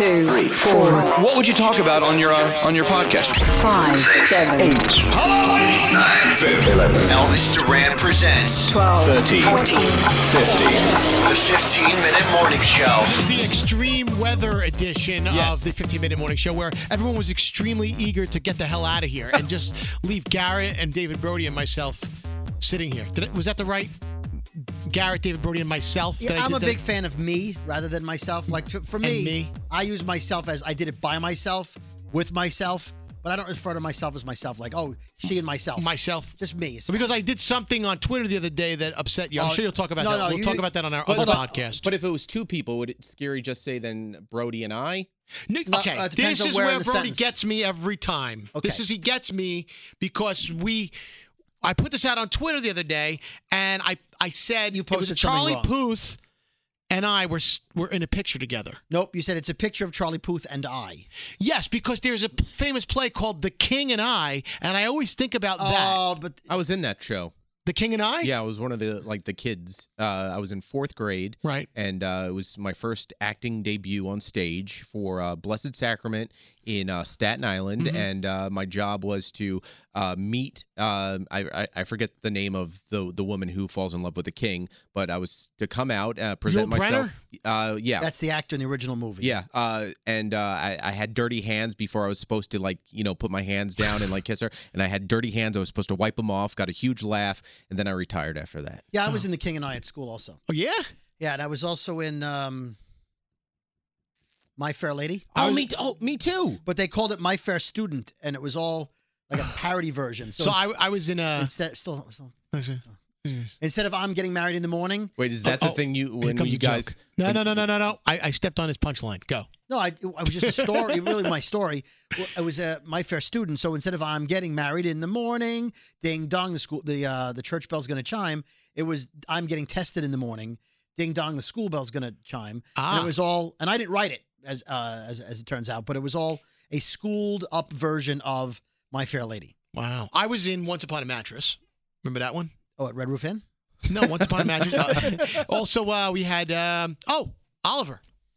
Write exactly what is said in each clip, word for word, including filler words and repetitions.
two, three, four. What would you talk about on your uh, on your podcast? Five, seven, eight. Hello, nine, ten, eleven. Elvis Duran presents twelve, thirteen, fourteen, fifteen. the fifteen-minute morning show. The extreme weather edition Yes. of the fifteen-minute morning show, where everyone was extremely eager to get the hell out of here and just leave Garrett and David Brody and myself sitting here. Did it, was that the right Garrett, David Brody, and myself? Yeah, that I I'm did a that? big fan of me rather than myself. Like to, for me, me? I use myself as I did it by myself, with myself, but I don't refer to myself as myself. Like, oh, she and myself. myself. Just me. It's Because I did something on Twitter the other day that upset you. I'm Oh, sure you'll talk about no, that. no, we'll you- talk about that on our But- other but- podcast. But if it was two people, would it scary just say then Brody and I? Nick, No, okay, uh, it depends this on is where in where the Brody sentence. gets me every time. Okay. This is he gets me because we. I put this out on Twitter the other day, and I I said You it was posted Charlie something wrong. Puth and I were s- were in a picture together. Nope, you said it's a picture of Charlie Puth and I. Yes, because there's a p- famous play called The King and I, and I always think about that. Oh, but I was in that show. The King and I? Yeah, I was one of the like the kids. Uh, I was in fourth grade, Right. and uh, it was my first acting debut on stage for uh, Blessed Sacrament in uh, Staten Island, Mm-hmm. and uh, my job was to uh, meet. Uh, I, I I forget the name of the the woman who falls in love with the king, but I was to come out, uh, present Yul myself. Uh, yeah, that's the actor in the original movie. Yeah, uh, and uh, I, I had dirty hands before I was supposed to, like, you know, put my hands down and, like, kiss her. And I had dirty hands. I was supposed to wipe them off, got a huge laugh, and then I retired after that. Yeah, I was in The King and I at school also. Oh, yeah? Yeah, and I was also in um, My Fair Lady. Oh, me, t- oh, me too. But they called it My Fair Student, and it was all like a parody version. So, So ins- I, I was in a. instead, still, still, Here instead of I'm getting married in the morning, Wait, is that Oh, the oh, thing you when comes you a joke. guys? No, no, no, no, no, no. I, I stepped on his punchline. Go. no, I, it was just a story. really, my story. I was a My Fair Student, so instead of I'm getting married in the morning, ding dong, the school, the uh, the church bell's going to chime. It was I'm getting tested in the morning, ding dong, the school bell's going to chime. Ah. And it was all, and I didn't write it as uh, as as it turns out, but it was all a schooled up version of My Fair Lady. Wow. I was in Once Upon a Mattress. Remember that one? Oh, at Red Roof Inn. No, Once Upon a Mattress. Uh, also, uh, we had, um, oh, Oliver.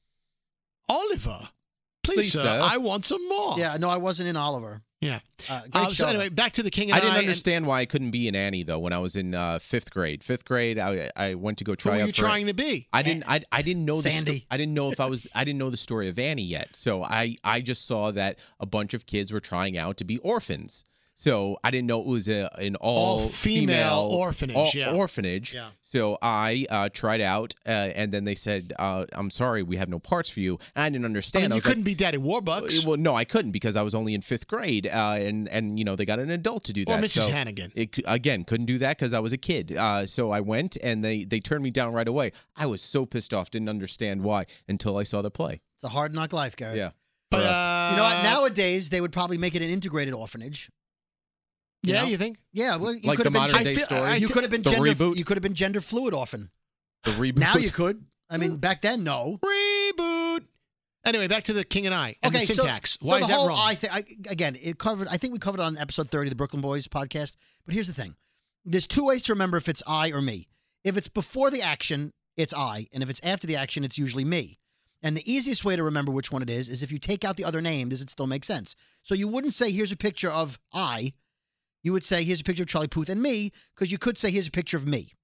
Oliver. Please, Please, sir, sir. I want some more. Yeah, no, I wasn't in Oliver. Yeah. Uh, great Uh, show. so anyway, back to the King and I I. didn't and- understand why I couldn't be an Annie though when I was in uh, fifth grade. Fifth grade, I I went to go Who try were out you for. trying to be? I didn't. I, I didn't know the. sto- Sandy. I didn't know if I was. I didn't know the story of Annie yet. So I I just saw that a bunch of kids were trying out to be orphans. So I didn't know it was a, an all, All-female orphanage, all- yeah. orphanage. Yeah. So I uh, tried out, uh, and then they said, uh, "I'm sorry, we have no parts for you." And I didn't I understand. mean, I you was like, couldn't be Daddy Warbucks. well, no, I couldn't because I was only in fifth grade, uh, and and you know they got an adult to do Or that. Missus So Hannigan. It, cou- again, couldn't do that because I was a kid. Uh, so I went, and they they turned me down right away. I was so pissed off, didn't understand why until I saw the play. It's a hard knock life, Gary. Yeah, But, for us. uh, You know what? Nowadays, they would probably make it an integrated orphanage. you yeah, know? you think? Yeah, well, you Like could the have been modern gen- day I feel- story. I you thi- could have been The gender. reboot? You could have been gender fluid orphan. the reboot. Now you could. I mean, back then, no. Reboot. Anyway, back to the King and I and okay, the syntax. So, Why so is the that whole, wrong? I think I, again, it covered. I think we covered it on episode thirty of the Brooklyn Boys podcast. But here's the thing: there's two ways to remember if it's I or me. If it's before the action, it's I, and if it's after the action, it's usually me. And the easiest way to remember which one it is is if you take out the other name, does it still make sense? So you wouldn't say, here's a picture of I. You would say, here's a picture of Charlie Puth and me, because you could say, here's a picture of me.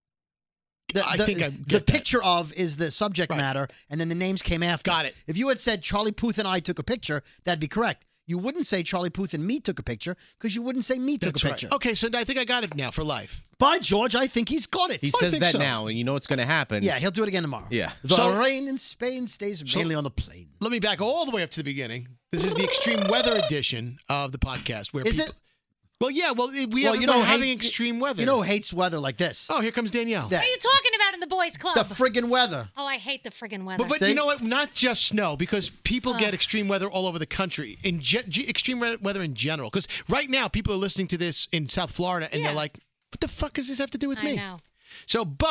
The, I the- think I the get that. picture of is the subject Right. matter, and then the names came after. Got it. If you had said Charlie Puth and I took a picture, that'd be correct. You wouldn't say Charlie Puth and me took a picture, because you wouldn't say me took That's a right. picture. Okay, so I think I got it now for life. By George, I think he's got it. He I says think that so. now, and you know what's going to happen. Yeah, he'll do it again tomorrow. Yeah. The So- rain in Spain stays So- mainly on the plain. Let me back all the way up to the beginning. This is the extreme weather edition of the podcast. Where Is people, it? Well, yeah. Well, we Well, have, you know, we're having hate- extreme weather. You know who hates weather like this? Oh, here comes Danielle. That- What are you talking about in the boys' club? the friggin' weather. oh, I hate the friggin' weather. But, but See? you know what? Not just snow, because people get extreme weather all over the country. In ge- ge- extreme we- weather in general. Because right now, people are listening to this in South Florida, and Yeah. they're like, "What the fuck does this have to do with I me?" know. So, but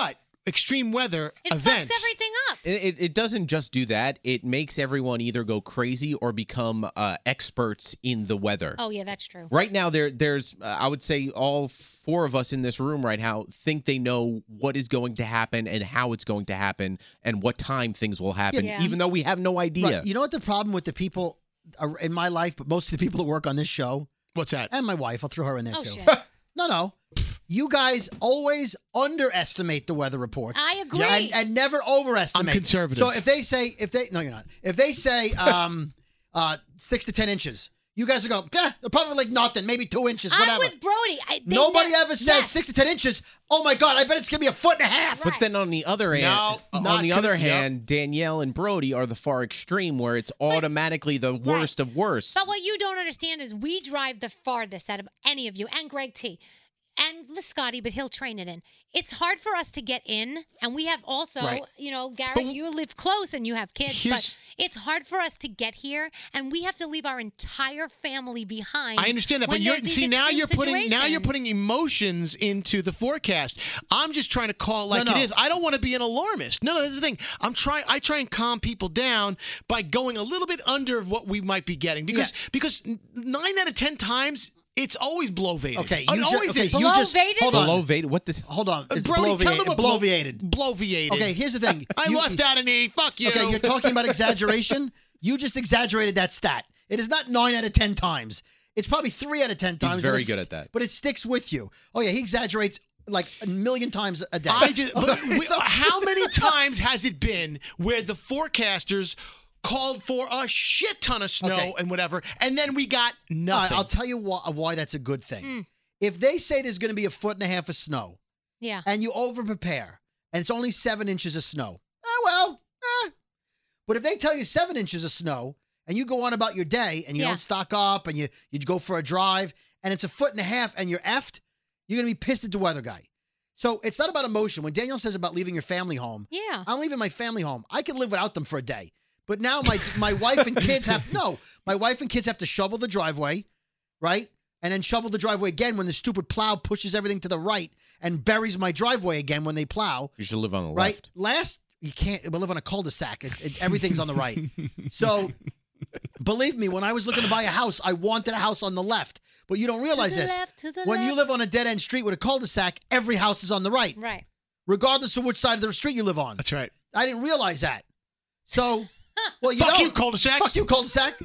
extreme weather It events. fucks everything up. It, it, it doesn't just do that. It makes everyone either go crazy or become uh, experts in the weather. Oh yeah, that's true. Right now, there, there's, uh, I would say, all four of us in this room right now think they know what is going to happen and how it's going to happen and what time things will happen, Yeah. even though we have no idea. Right. You know what the problem with the people are in my life, but most of the people that work on this show, What's that? and my wife, I'll throw her in there Oh too. shit. No, no. You guys always underestimate the weather reports. I agree. and, and never overestimate. I'm conservative. So if they say, if they, no, you're not. If they say um, uh, six to ten inches, you guys are going, eh, they're probably like nothing, maybe two inches, whatever. I'm with Brody. I, they Nobody ne- ever says Yes. six to ten inches. Oh my God, I bet it's gonna be a foot and a half. But then on the other hand, No, on not the gonna- other yep. hand, Danielle and Brody are the far extreme where it's automatically the worst of worst. But what you don't understand is we drive the farthest out of any of you, and Greg T. And Scotty, but he'll train it in. It's hard for us to get in, and we have also, Right. you know, Garrett, But- you live close and you have kids, Here's- but it's hard for us to get here, and we have to leave our entire family behind. I understand that, but when you're there's these see now extreme you're putting now you're situations. putting emotions into the forecast. I'm just trying to call it like No, no. it is. I don't want to be an alarmist. No, no, that's the thing. I'm trying. I try and calm people down by going a little bit under of what we might be getting because because nine out of ten times it's always bloviated. Okay, it you ju- always okay, is. you just Bloviated? hold on. Below Veda, what this? Hold on. It's Brody, tell them bloviated. what bloviated. bloviated. Okay, here's the thing. I You- left out an E. Fuck you. Okay, you're talking about exaggeration. You just exaggerated that stat. It is not nine out of ten times. It's probably three out of ten times. but very it's- good at that. But it sticks with you. Oh yeah, he exaggerates like a million times a day. I just, but we, So- how many times has it been where the forecasters called for a shit ton of snow Okay. and whatever, and then we got All right, nothing? I'll tell you why, why that's a good thing. Mm. If they say there's going to be a foot and a half of snow, Yeah. and you over prepare, and it's only seven inches of snow, oh well. Eh. But if they tell you seven inches of snow, and you go on about your day, and you Yeah. don't stock up, and you you go for a drive, and it's a foot and a half, and you're effed, you're going to be pissed at the weather guy. So it's not about emotion. When Danielle says about leaving your family home, Yeah. I'm leaving my family home. I can live without them for a day. But now my my wife and kids have no. My wife and kids have to shovel the driveway, right? And then shovel the driveway again when the stupid plow pushes everything to the right and buries my driveway again when they plow. You should live on the Right? left. Last you can't. We live on a cul-de-sac. It, it, everything's on the right. So believe me, when I was looking to buy a house, I wanted a house on the left. But you don't realize the this. left, to the when you left. live on a dead-end street with a cul-de-sac, every house is on the right, Right. regardless of which side of the street you live on. That's right. I didn't realize that. So, well, you Fuck know, you, cul-de-sacs. Fuck you, cul-de-sac.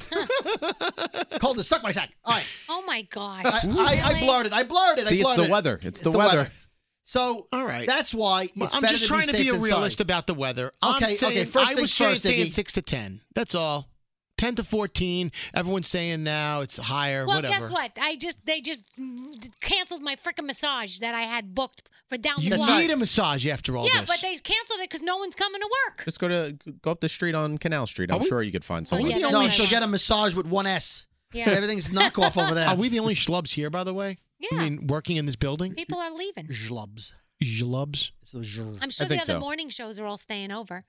Cul-de-sac my sack. All right. Oh my gosh. I, I, I Really? blurted. I blurted. I See, it's blurted. the weather. It's the weather. So, All right. that's why it's Well, I'm better just to trying be to safe be a than realist sorry. about the weather. I'm Okay, saying, okay, first I things was saying first, saying Iggy. six to ten. That's all. Ten to fourteen. Everyone's saying now it's higher. Well, whatever. guess what? I just they just canceled my freaking massage that I had booked for down You the need block. a massage after all Yeah, this. but they canceled it because no one's coming to work. Just go to go up the street on Canal Street. I'm Are we- sure you could find we someone. yeah, the that's No, only right. she'll get a massage with one S. Yeah. Everything's knockoff over there. Are we the only schlubs here, by the way? Yeah. I mean, working in this building? People are leaving. Schlubs. Schlubs? It's those zh- I'm sure the think other so. morning shows are all staying over.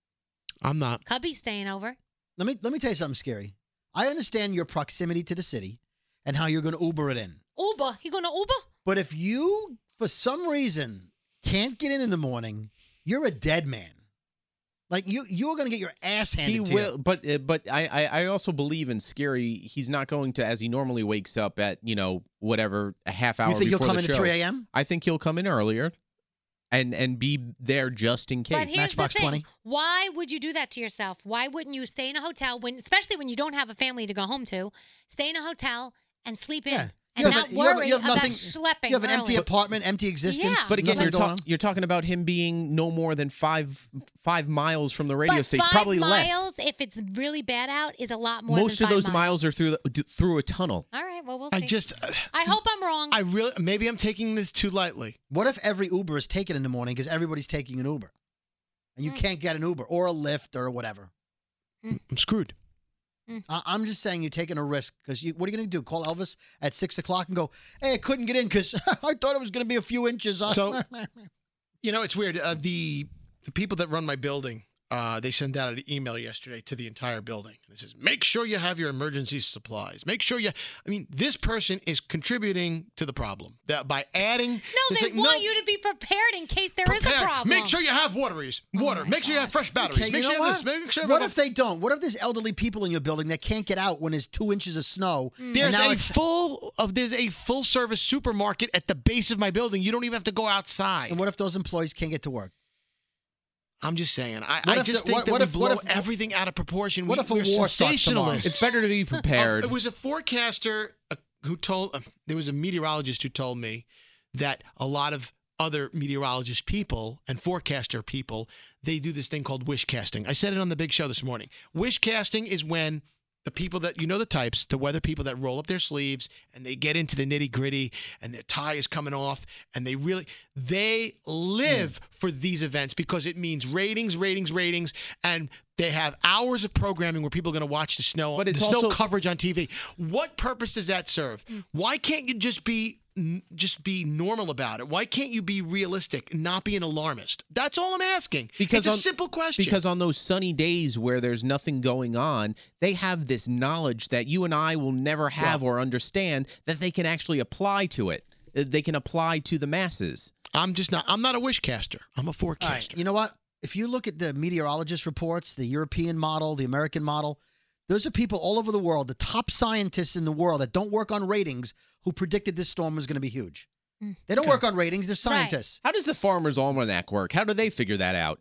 I'm not. Cubby's staying over. Let me let me tell you something scary. I understand your proximity to the city and how you're going to Uber it in. Uber. You going to Uber? But if you, for some reason, can't get in in the morning, you're a dead man. Like you, you're going to get your ass handed He to will, you. but uh, but I, I I also believe in Scary. He's not going to, as he normally wakes up at you know whatever a half hour You think you'll before come the in show. at three a.m.? I think he'll come in earlier, and and be there just in But case. here's Matchbox the thing. twenty. Why would you do that to yourself? Why wouldn't you stay in a hotel when, especially when you don't have a family to go home to, stay in a hotel and sleep in Yeah. and You have not a- you have- worry you have about nothing- schlepping You have an empty early. apartment, empty existence. Yeah. But again, nothing you're going talking on. you're talking about him being no more than five five miles from the radio But station, five probably miles, less. if it's really bad out, is a lot more. Most than of five those miles are through the, through a tunnel. All right, well we'll see. I just, I hope I'm wrong. I really, maybe I'm taking this too lightly. What if every Uber is taken in the morning because everybody's taking an Uber? And you Mm. can't get an Uber or a Lyft or whatever. I'm screwed. I- I'm just saying you're taking a risk because you. What are you going to do? Call Elvis at six o'clock and go, "Hey, I couldn't get in because I thought it was going to be a few inches." So- You know, it's weird. Uh, the the people that run my building, uh, they sent out an email yesterday to the entire building. It says, make sure you have your emergency supplies. Make sure you, I mean, this person is contributing to the problem that by adding. No, this they thing- want no, you to be prepared in case there is a prepared. problem. Make sure you have wateries, water. my Make sure you have fresh batteries. Okay, make you know sure you have what? this. Make sure you What have if they don't? What if there's elderly people in your building that can't get out when there's two inches of snow? and There's now a it's- full of there's a full service supermarket at the base of my building. You don't even have to go outside. And what if those employees can't get to work? I'm just saying. I, What I if just the- think what- that what we if- what blow if- everything out of proportion. what we, if a we're war starts tomorrow? sensationalists. It's better to be prepared. Uh, it was a forecaster uh, who told. Uh, there was a meteorologist who told me that a lot of other meteorologist people and forecaster people, they do this thing called wish casting. I said it on the big show this morning. Wish casting is when the people that, you know the types, the weather people that roll up their sleeves and they get into the nitty gritty and their tie is coming off and they really, they live for these events because it means ratings, ratings, ratings, and they have hours of programming where people are going to watch the snow, But it's the snow also- coverage on T V. What purpose does that serve? Why can't you just be just be normal about it? Why can't you be realistic and not be an alarmist? That's all I'm asking. Because it's a on- simple question. Because on those sunny days where there's nothing going on, they have this knowledge that you and I will never have or understand that they can actually apply to it. Uh, They can apply to the masses. I'm just not. I'm not a wish caster. I'm a All forecaster. right, you know what? If you look at the meteorologist reports, the European model, the American model, those are people all over the world, the top scientists in the world that don't work on ratings who predicted this storm was going to be huge. They don't work on ratings. They're scientists. How does the Farmer's Almanac work? How do they figure that out?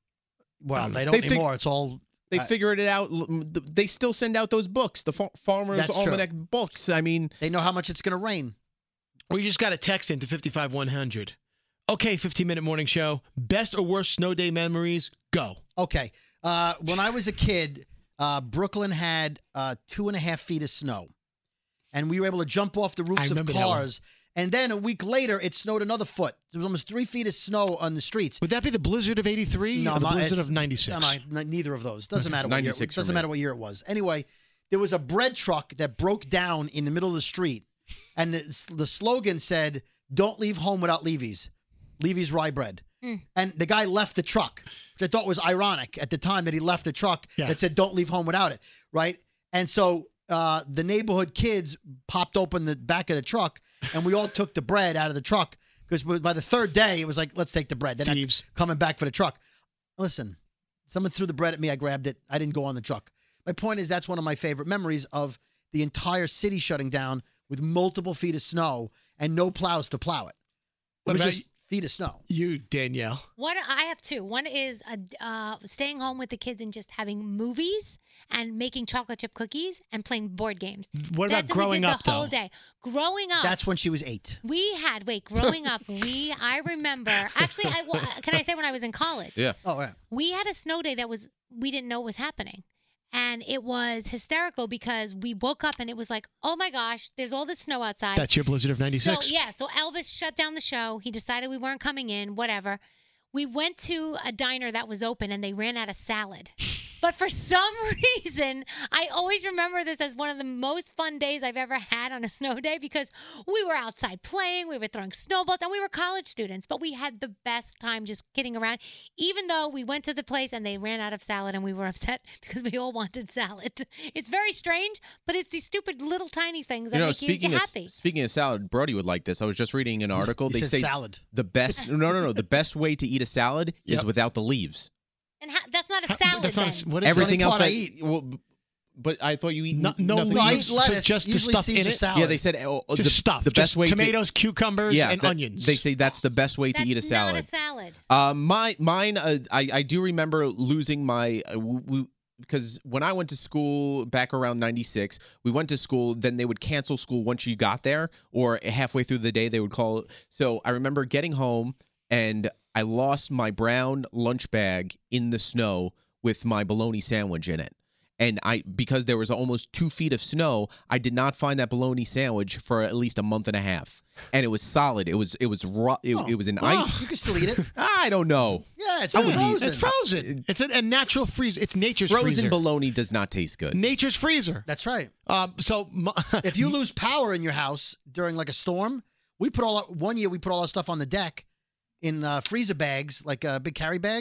Well, they don't They fig- anymore. It's all They Uh, figured it out. L- m- th- They still send out those books, the fa- Farmer's That's true. Almanac books. I mean, they know how much it's going to rain. We just got a text into fifty-five one hundred. Okay, fifteen minute morning show. Best or worst snow day memories? Go. Okay. Uh, when I was a kid, uh, Brooklyn had uh, two and a half feet of snow. And we were able to jump off the I roofs of remember that one. cars. And then a week later, it snowed another foot. There was almost three feet of snow on the streets. Would that be the blizzard of eighty-three or the not- blizzard it's- of ninety-six? No, no, n- neither of those. Doesn't matter what year. ninety-six for Doesn't me. matter what year it was. Anyway, there was a bread truck that broke down in the middle of the street, and the, the slogan said, "Don't leave home without Levy's, Levy's rye bread." And the guy left the truck, which I thought was ironic at the time that he left the truck Yeah. that said, "Don't leave home without it." Right, and so. Uh, the neighborhood kids popped open the back of the truck, and we all took the bread out of the truck because by the third day, it was like, let's take the bread. They're not Thieves. coming back for the truck. Listen, someone threw the bread at me. I grabbed it. I didn't go on the truck. My point is that's one of my favorite memories of the entire city shutting down with multiple feet of snow and no plows to plow it. It What was about just feet of snow. You, Danielle. One, I have two. One is uh, uh, staying home with the kids and just having movies and making chocolate chip cookies and playing board games. What about That's what we growing did up, the whole though? day. Growing up, That's when she was eight. we had wait. Growing up, we I remember actually. I wa- can I say when I was in college? Yeah. Oh, yeah. We had a snow day that was we didn't know was happening. And it was hysterical because we woke up and it was like, oh my gosh, there's all this snow outside. That's your blizzard of ninety-six. So yeah, so Elvis shut down the show. He decided we weren't coming in, whatever. We went to a diner that was open and they ran out of salad. But for some reason, I always remember this as one of the most fun days I've ever had on a snow day because we were outside playing, we were throwing snowballs, and we were college students. But we had the best time just kidding around, even though we went to the place and they ran out of salad and we were upset because we all wanted salad. It's very strange, but it's these stupid little tiny things that you know, make speaking you of happy. speaking of salad, Brody would like this. I was just reading an article. He they says say salad. the best. No, no, no. The best way to eat a salad is Yep. without the leaves. And ha- that's not a How- salad that's not then. a- what is Everything the else only that part I eat. well, b- but I thought you eat No- n- no nothing. No, I leaves. eat lettuce. So just the usually stuff Caesar in it? salad. Yeah, they said oh, Just the, stuff. the best Just way tomatoes, to cucumbers, yeah, and that- onions. They say that's the best way That's to eat a salad. not a salad. Uh, my mine. Uh, I I do remember losing my. Uh, w- w- because when I went to school back around ninety-six, we went to school, then they would cancel school once you got there, or halfway through the day they would call. So I remember getting home and I lost my brown lunch bag in the snow with my bologna sandwich in it. And I, because there was almost two feet of snow, I did not find that bologna sandwich for at least a month and a half. And it was solid. It was, it was raw. It, Oh. it was an Oh, ice. you can still eat it. I don't know. Yeah, it's I wouldn't eat- frozen. It's frozen. It's a, a natural freeze. It's nature's Frozen freezer. bologna does not taste good. Nature's freezer. That's right. Um, so my, If you lose power in your house during like a storm, we put all our, one year we put all our stuff on the deck in uh, freezer bags, like uh, big carry bags,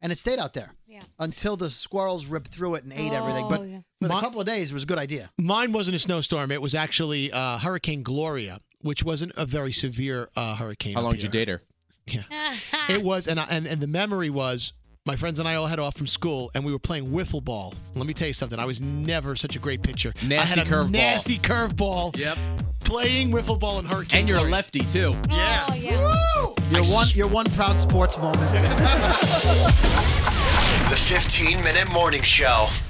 and it stayed out there Yeah. until the squirrels ripped through it and ate everything. But Oh, yeah. for My- a couple of days, it was a good idea. Mine wasn't a snowstorm. It was actually uh, Hurricane Gloria, which wasn't a very severe uh, hurricane. How up long did you here. date her? It was, and, I, and and the memory was, my friends and I all had off from school, and we were playing wiffle ball. Let me tell you something. I was never such a great pitcher. Nasty I had a curveball. Nasty curveball. Yep. Playing wiffle ball in Hurricane And you're a Gloria. lefty too. Yeah. Oh, yeah. Your one, your one proud sports moment. The fifteen minute morning show.